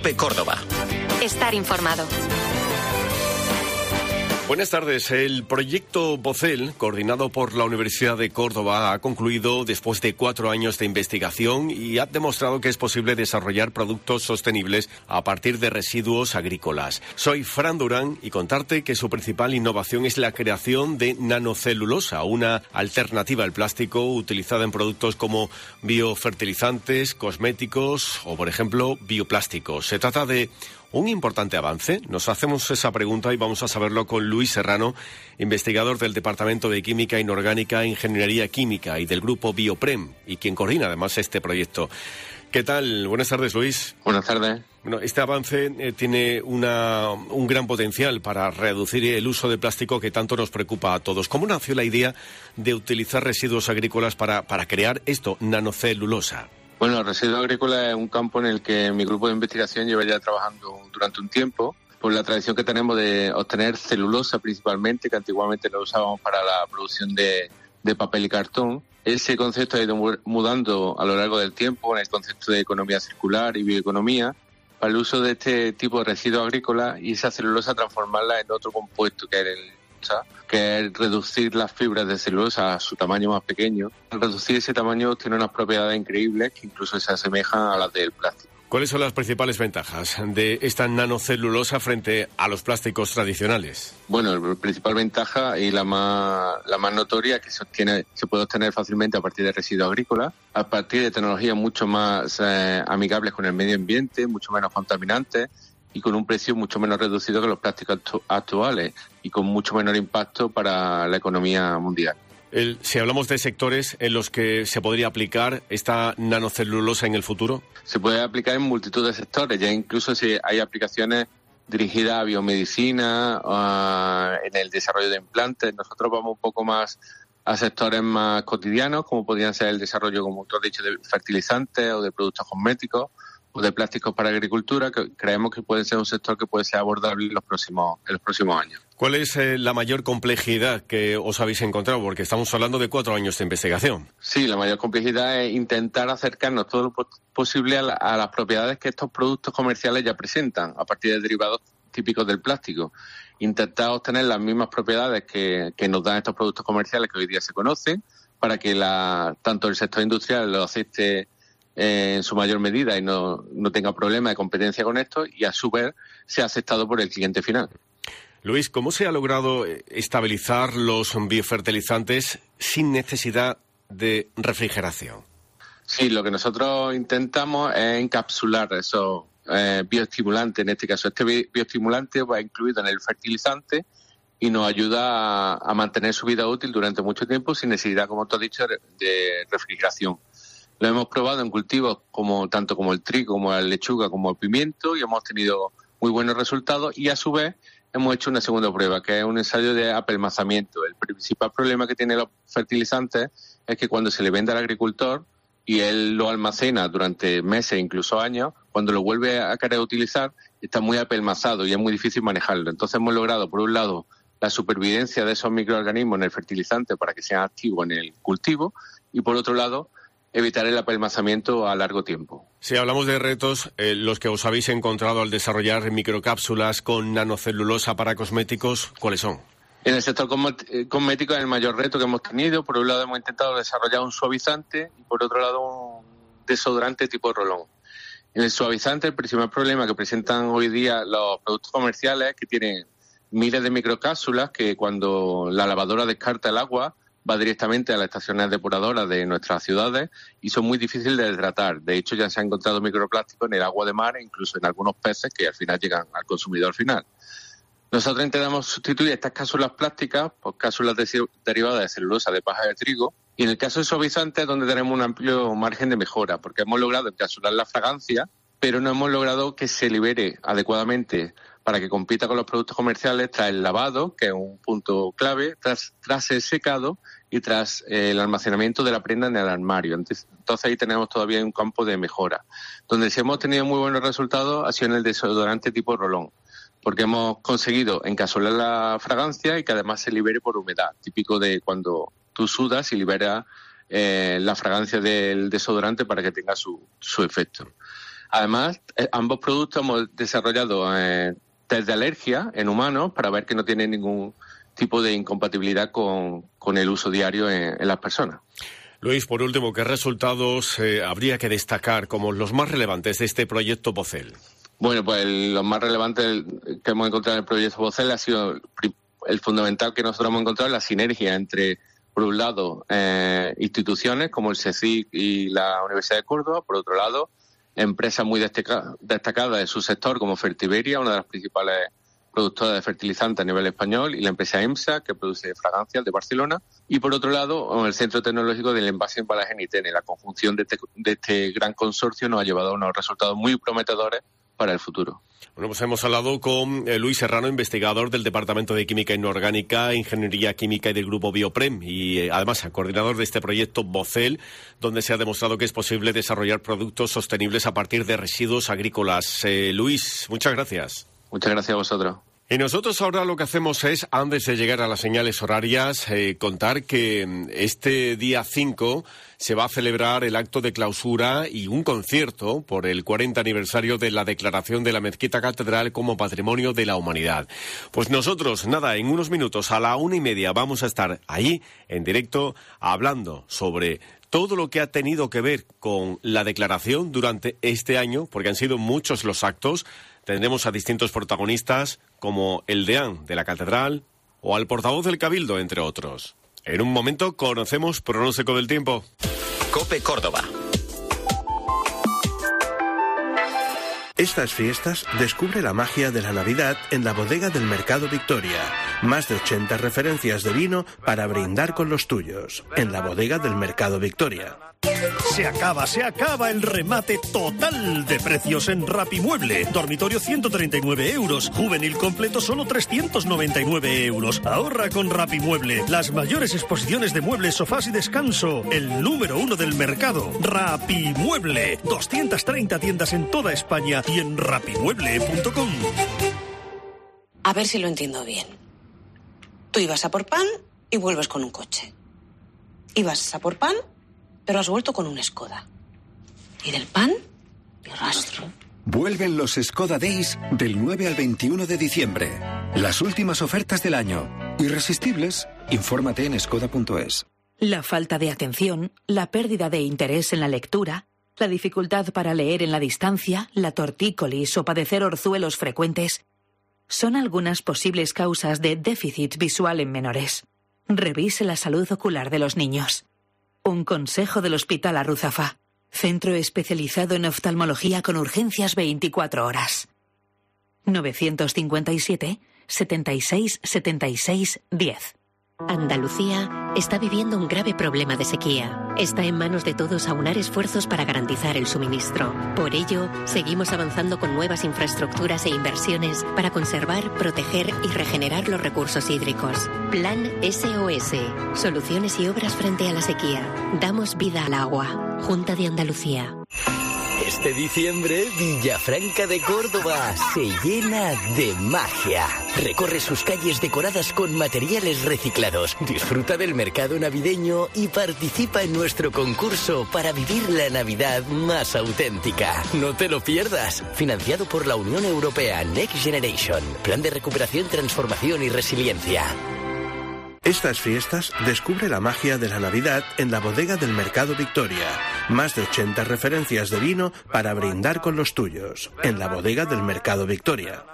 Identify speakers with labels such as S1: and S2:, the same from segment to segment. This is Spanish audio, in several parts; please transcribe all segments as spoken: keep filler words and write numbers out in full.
S1: COPE Córdoba.
S2: Estar informado.
S3: Buenas tardes. El proyecto Bocel, coordinado por la Universidad de Córdoba, ha concluido después de cuatro años de investigación y ha demostrado que es posible desarrollar productos sostenibles a partir de residuos agrícolas. Soy Fran Durán y contarte que su principal innovación es la creación de nanocelulosa, una alternativa al plástico utilizada en productos como biofertilizantes, cosméticos o, por ejemplo, bioplásticos. Se trata de un importante avance. Nos hacemos esa pregunta y vamos a saberlo con Luis Serrano, investigador del Departamento de Química Inorgánica, Ingeniería Química y del Grupo Bioprem, y quien coordina además este proyecto. ¿Qué tal? Buenas tardes, Luis.
S4: Buenas tardes.
S3: Bueno, este avance eh, tiene una, un gran potencial para reducir el uso de plástico que tanto nos preocupa a todos. ¿Cómo nació la idea de utilizar residuos agrícolas para, para crear esto, nanocelulosa?
S4: Bueno, el residuo agrícola es un campo en el que mi grupo de investigación lleva ya trabajando durante un tiempo, por la tradición que tenemos de obtener celulosa principalmente, que antiguamente lo usábamos para la producción de, de papel y cartón. Ese concepto ha ido mudando a lo largo del tiempo en el concepto de economía circular y bioeconomía, para el uso de este tipo de residuos agrícolas y esa celulosa transformarla en otro compuesto que es el que es reducir las fibras de celulosa a su tamaño más pequeño. Al reducir ese tamaño tiene unas propiedades increíbles que incluso se asemejan a las del plástico.
S3: ¿Cuáles son las principales ventajas de esta nanocelulosa frente a los plásticos tradicionales?
S4: Bueno, la principal ventaja y la más, la más notoria es que se, obtiene, se puede obtener fácilmente a partir de residuos agrícolas, a partir de tecnologías mucho más eh, amigables con el medio ambiente, mucho menos contaminantes, y con un precio mucho menos reducido que los plásticos actu- actuales y con mucho menor impacto para la economía mundial.
S3: El, si hablamos de sectores en los que se podría aplicar esta nanocelulosa en el futuro.
S4: Se puede aplicar en multitud de sectores, ya incluso si hay aplicaciones dirigidas a biomedicina, uh, en el desarrollo de implantes. Nosotros vamos un poco más a sectores más cotidianos, como podrían ser el desarrollo, como tú has dicho, de fertilizantes o de productos cosméticos, o de plásticos para agricultura, que creemos que puede ser un sector que puede ser abordable en los próximos, en los próximos años.
S3: ¿Cuál es eh, la mayor complejidad que os habéis encontrado? Porque estamos hablando de cuatro años de investigación.
S4: Sí, la mayor complejidad es intentar acercarnos todo lo posible a, la, a las propiedades que estos productos comerciales ya presentan, a partir de derivados típicos del plástico. Intentar obtener las mismas propiedades que, que nos dan estos productos comerciales que hoy día se conocen, para que la, tanto el sector industrial lo acepte Eh, en su mayor medida y no, no tenga problema de competencia con esto y a su vez sea aceptado por el cliente final.
S3: Luis, ¿cómo se ha logrado estabilizar los biofertilizantes sin necesidad de refrigeración?
S4: Sí, lo que nosotros intentamos es encapsular esos eh, bioestimulantes. En este caso, este bioestimulante va incluido en el fertilizante y nos ayuda a, a mantener su vida útil durante mucho tiempo sin necesidad, como tú has dicho, de refrigeración. Lo hemos probado en cultivos como tanto como el trigo, como la lechuga, como el pimiento y hemos tenido muy buenos resultados y a su vez hemos hecho una segunda prueba que es un ensayo de apelmazamiento. El principal problema que tienen los fertilizantes es que cuando se le vende al agricultor y él lo almacena durante meses, incluso años, cuando lo vuelve a querer utilizar está muy apelmazado y es muy difícil manejarlo. Entonces hemos logrado, por un lado, la supervivencia de esos microorganismos en el fertilizante para que sean activos en el cultivo y, por otro lado, evitar el apelmazamiento a largo tiempo.
S3: Si hablamos de retos, eh, los que os habéis encontrado al desarrollar microcápsulas con nanocelulosa para cosméticos, ¿cuáles son?
S4: En el sector cosmético es el mayor reto que hemos tenido. Por un lado hemos intentado desarrollar un suavizante y por otro lado un desodorante tipo rolón. En el suavizante el principal problema que presentan hoy día los productos comerciales es que tienen miles de microcápsulas que cuando la lavadora descarta el agua va directamente a las estaciones depuradoras de nuestras ciudades y son muy difíciles de tratar. De hecho, ya se han encontrado microplásticos en el agua de mar e incluso en algunos peces que al final llegan al consumidor final. Nosotros intentamos sustituir estas cápsulas plásticas por cápsulas de, derivadas de celulosa de paja de trigo y en el caso de suavizantes es donde tenemos un amplio margen de mejora porque hemos logrado encapsular la fragancia, pero no hemos logrado que se libere adecuadamente para que compita con los productos comerciales tras el lavado, que es un punto clave, tras, tras el secado y tras eh, el almacenamiento de la prenda en el armario. Entonces, entonces ahí tenemos todavía un campo de mejora. Donde sí hemos tenido muy buenos resultados ha sido en el desodorante tipo rolón, porque hemos conseguido encapsular la fragancia y que además se libere por humedad, típico de cuando tú sudas y liberas eh, la fragancia del desodorante para que tenga su, su efecto. Además, eh, ambos productos hemos desarrollado eh, test de alergia en humanos para ver que no tienen ningún tipo de incompatibilidad con, con el uso diario en, en las personas.
S3: Luis, por último, ¿qué resultados eh, habría que destacar como los más relevantes de este proyecto Bocel?
S4: Bueno, pues el, lo más relevante que hemos encontrado en el proyecto Bocel ha sido el, el fundamental que nosotros hemos encontrado, la sinergia entre, por un lado, eh, instituciones como el CSIC y la Universidad de Córdoba, por otro lado, empresas muy destaca, destacadas de su sector como Fertiberia, una de las principales productora de fertilizantes a nivel español, y la empresa EMSA, que produce fragancias, de Barcelona, y por otro lado, el Centro Tecnológico del Envase y Embalaje Nitene. La conjunción de este, de este gran consorcio nos ha llevado a unos resultados muy prometedores para el futuro.
S3: Bueno, pues hemos hablado con eh, Luis Serrano, investigador del Departamento de Química Inorgánica, Ingeniería Química y del Grupo Bioprem, y eh, además coordinador de este proyecto Bocel, donde se ha demostrado que es posible desarrollar productos sostenibles a partir de residuos agrícolas. Eh, Luis, muchas gracias.
S4: Muchas gracias a vosotros.
S3: Y nosotros ahora lo que hacemos es, antes de llegar a las señales horarias, eh, contar que este día cinco se va a celebrar el acto de clausura y un concierto por el cuarenta aniversario de la declaración de la Mezquita Catedral como Patrimonio de la Humanidad. Pues nosotros, nada, en unos minutos a la una y media vamos a estar ahí en directo hablando sobre todo lo que ha tenido que ver con la declaración durante este año, porque han sido muchos los actos. Tendremos a distintos protagonistas, como el deán de la Catedral o al portavoz del Cabildo, entre otros. En un momento conocemos pronóstico del tiempo.
S1: COPE Córdoba.
S5: Estas fiestas descubre la magia de la Navidad en la bodega del Mercado Victoria. Más de ochenta referencias de vino para brindar con los tuyos. En la bodega del Mercado Victoria.
S6: Se acaba, se acaba el remate total de precios en Rapimueble. Dormitorio ciento treinta y nueve euros. Juvenil completo solo trescientos noventa y nueve euros. Ahorra con Rapimueble. Las mayores exposiciones de muebles, sofás y descanso. El número uno del mercado. Rapimueble. doscientas treinta tiendas en toda España y en rapimueble punto com.
S7: A ver si lo entiendo bien. Tú ibas a por pan y vuelves con un coche. Ibas a por pan, pero has vuelto con un Skoda. Y del pan, ni rastro.
S8: Vuelven los Skoda Days del nueve al veintiuno de diciembre. Las últimas ofertas del año. Irresistibles. Infórmate en skoda punto es.
S9: La falta de atención, la pérdida de interés en la lectura, la dificultad para leer en la distancia, la tortícolis o padecer orzuelos frecuentes son algunas posibles causas de déficit visual en menores. Revise la salud ocular de los niños. Un consejo del Hospital Arruzafa, centro especializado en oftalmología con urgencias veinticuatro horas. novecientos cincuenta y siete, setenta y seis, setenta y seis, diez.
S2: Andalucía está viviendo un grave problema de sequía. Está en manos de todos aunar esfuerzos para garantizar el suministro. Por ello, seguimos avanzando con nuevas infraestructuras e inversiones para conservar, proteger y regenerar los recursos hídricos. Plan S O S. Soluciones y obras frente a la sequía. Damos vida al agua. Junta de Andalucía.
S1: Este diciembre, Villafranca de Córdoba se llena de magia. Recorre sus calles decoradas con materiales reciclados. Disfruta del mercado navideño y participa en nuestro concurso para vivir la Navidad más auténtica. No te lo pierdas. Financiado por la Unión Europea Next Generation. Plan de recuperación, transformación y resiliencia.
S5: Estas fiestas descubre la magia de la Navidad en la bodega del Mercado Victoria. Más de ochenta referencias de vino para brindar con los tuyos. En la bodega del Mercado Victoria.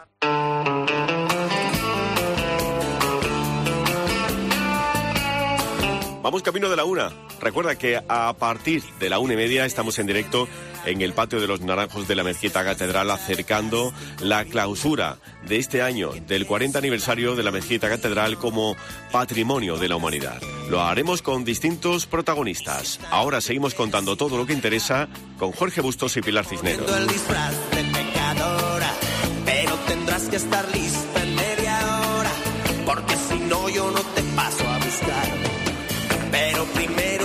S3: Vamos camino de la una. Recuerda que a partir de la una y media estamos en directo en el Patio de los Naranjos de la Mezquita Catedral, acercando la clausura de este año del cuarenta aniversario de la Mezquita Catedral como Patrimonio de la Humanidad. Lo haremos con distintos protagonistas. Ahora seguimos contando todo lo que interesa con Jorge Bustos y Pilar Cisneros.
S10: El disfraz de pecadora, pero tendrás que estar lista en media hora, porque si no yo no te paso a buscar. Pero primero